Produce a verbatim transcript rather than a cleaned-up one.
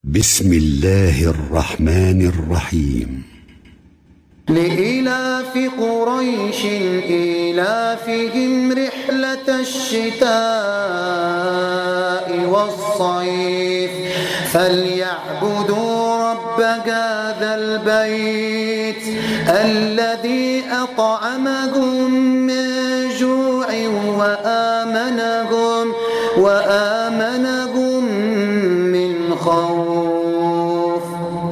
بسم الله الرحمن الرحيم. لإيلاف قريش إيلافهم رحلة الشتاء والصيف فليعبدوا رب هذا البيت الذي أطعمهم من جوع وآمنهم وآمنهم